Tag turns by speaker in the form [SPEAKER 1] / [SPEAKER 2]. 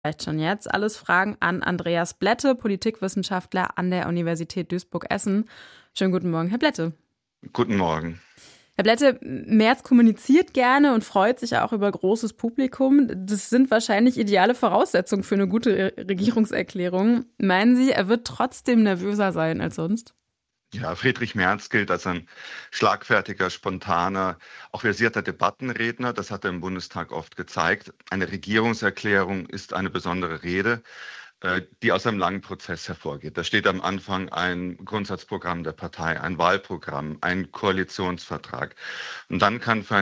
[SPEAKER 1] Vielleicht schon jetzt alles Fragen an Andreas Blätte, Politikwissenschaftler an der Universität Duisburg-Essen. Schönen guten Morgen, Herr Blätte.
[SPEAKER 2] Guten Morgen.
[SPEAKER 1] Herr Blätte, Merz kommuniziert gerne und freut sich auch über großes Publikum. Das sind wahrscheinlich ideale Voraussetzungen für eine gute Regierungserklärung. Meinen Sie, er wird trotzdem nervöser sein als sonst?
[SPEAKER 2] Ja, Friedrich Merz gilt als ein schlagfertiger, spontaner, auch versierter Debattenredner. Das hat er im Bundestag oft gezeigt. Eine Regierungserklärung ist eine besondere Rede, die aus einem langen Prozess hervorgeht. Da steht am Anfang ein Grundsatzprogramm der Partei, ein Wahlprogramm, ein Koalitionsvertrag. Und dann kann für